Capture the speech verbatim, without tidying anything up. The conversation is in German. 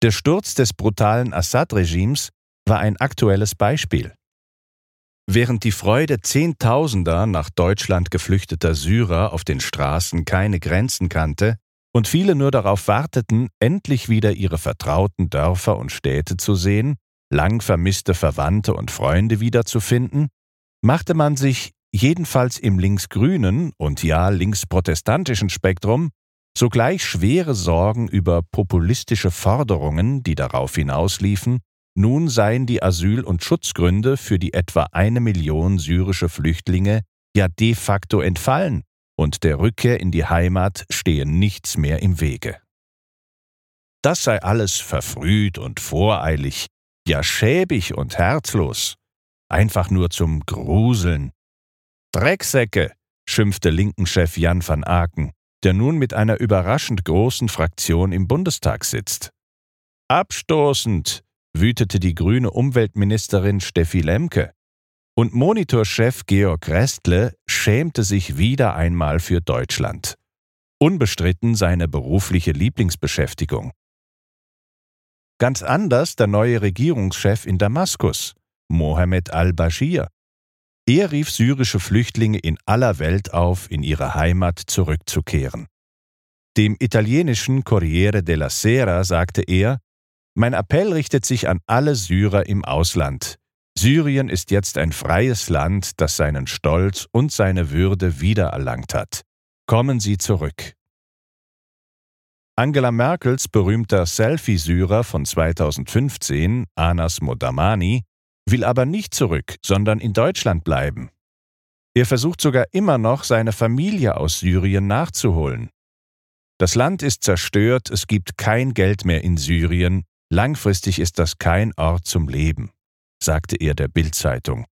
Der Sturz des brutalen Assad-Regimes war ein aktuelles Beispiel. Während die Freude Zehntausender nach Deutschland geflüchteter Syrer auf den Straßen keine Grenzen kannte und viele nur darauf warteten, endlich wieder ihre vertrauten Dörfer und Städte zu sehen, lang vermisste Verwandte und Freunde wiederzufinden, machte man sich, jedenfalls im linksgrünen und ja linksprotestantischen Spektrum, sogleich schwere Sorgen über populistische Forderungen, die darauf hinausliefen, nun seien die Asyl- und Schutzgründe für die etwa eine Million syrische Flüchtlinge ja de facto entfallen und der Rückkehr in die Heimat stehe nichts mehr im Wege. Das sei alles verfrüht und voreilig, ja schäbig und herzlos, einfach nur zum Gruseln. Drecksäcke, schimpfte Linken-Chef Jan van Aken, der nun mit einer überraschend großen Fraktion im Bundestag sitzt. Abstoßend, wütete die grüne Umweltministerin Steffi Lemke. Und Monitorchef Georg Restle schämte sich wieder einmal für Deutschland. Unbestritten seine berufliche Lieblingsbeschäftigung. Ganz anders der neue Regierungschef in Damaskus, Mohammed al-Bashir. Er rief syrische Flüchtlinge in aller Welt auf, in ihre Heimat zurückzukehren. Dem italienischen Corriere della Sera sagte er: Mein Appell richtet sich an alle Syrer im Ausland. Syrien ist jetzt ein freies Land, das seinen Stolz und seine Würde wiedererlangt hat. Kommen Sie zurück. Angela Merkels berühmter Selfie-Syrer von zweitausendfünfzehn, Anas Modamani, will aber nicht zurück, sondern in Deutschland bleiben. Er versucht sogar immer noch, seine Familie aus Syrien nachzuholen. Das Land ist zerstört, es gibt kein Geld mehr in Syrien, langfristig ist das kein Ort zum Leben, sagte er der Bild-Zeitung.